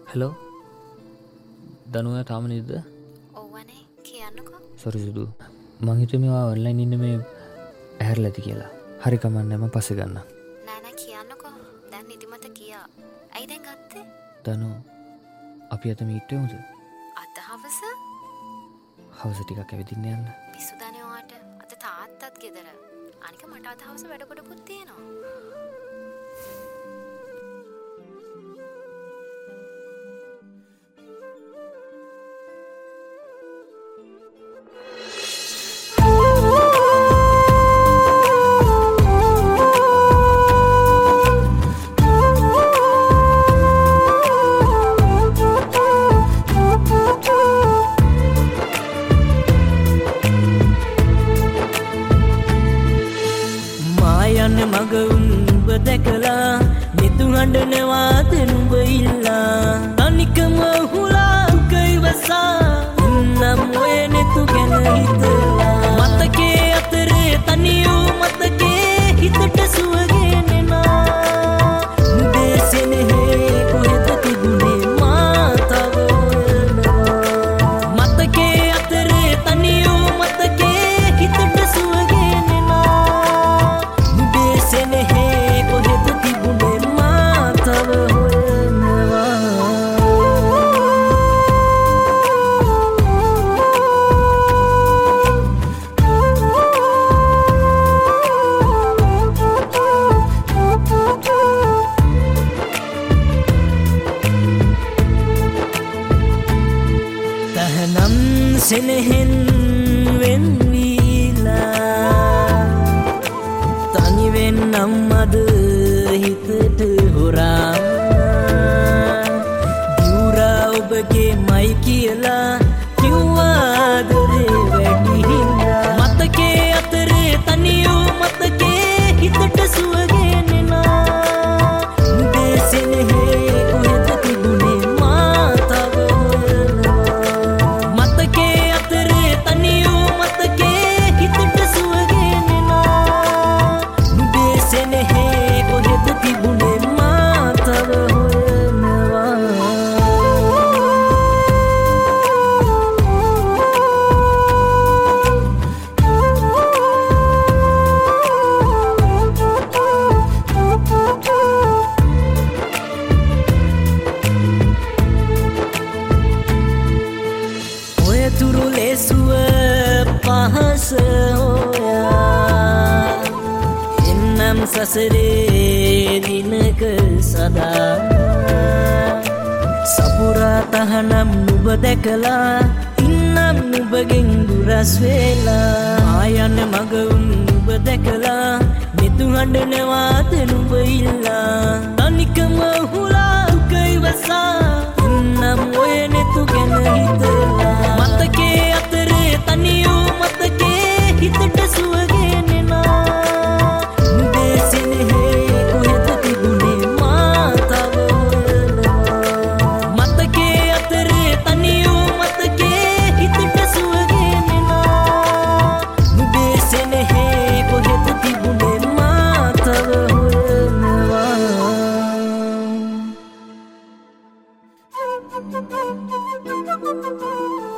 Hello දනුව තාම නේද? ඔව්වනේ කියන්නකෝ. සොරි සුදු. මං හිතුවේ මේවා ඔන්ලයින් ඉන්න මේ ඇහැරලා ඇති කියලා. හරි කමන්නේ මම පස්සේ ගන්නම්. නෑ නෑ කියන්නකෝ. දැන් නිදිමත ගියා. ඇයි දැන් ගත්තේ? දනු අපි අත මීට් වෙමුද? අද හවස? හවස ටිකක් ඇවිදින්න යන්න. පිසුදනේ ඔයාට. අද තාත්තත් ගෙදර. අනික මට අද හවස වැඩ කොටකුත් තියෙනවා. මග උඹ දැකලා නිතු හඬනවාද නුඹ ඉල්ලා තනිකම හුලා කයිවසා නම් ඔය නෙතු ගැන හිතලා මතකේ අතරේ තනියෝ මතකේ හිතට සුවගෙනෙනා නුඹේ සෙනෙහේ කොහෙද තිබුණේ මා තව මතකේ අතරේ තනියෝ මතකේ හිතට සුවගෙනෙනා සෙනෙහේ කොහෙද තිබුණේ මා තව හොයනවා තහනම් සෙනෙහෙන් වෙන්වීලා තනිවෙන්නම් අද හිතට හොරා දිවුරා ඔබගේ මයි කියලා කිව්වා දොරේ වැඩි හින්දා මතකේ අතරේ තනියෝ මතකේ හිතට සුවගෙනෙනා නුඹේ සෙනෙහේ කොහෙද තිබුණේ මා තව හොයනවා මතකේ අතරේ තනියෝ මතකේ හිතට සුවගෙනෙනා සෙනෙහේ කොහෙද තිබුණේ මා තව හොයනවා ඔය තුරු ලේසුව පහස හොයා එන්නම් සසරේ දිනක සදා සපුරා තහනම් නුඹ දැකලා ඉන්නම් නුඹගෙන් දුරස් වෙලා ආයන්න මග නුඹ දැකලා නිතු හඬනවාද නුඹ ඉල්ලා තනිකම හුලා කයිවසා ඉන්නම් ඔය නෙතු ගැන හිතලා මතකේ අතරේ තනියෝ මතකේ හිතට සුවගෙනෙනා Thank you.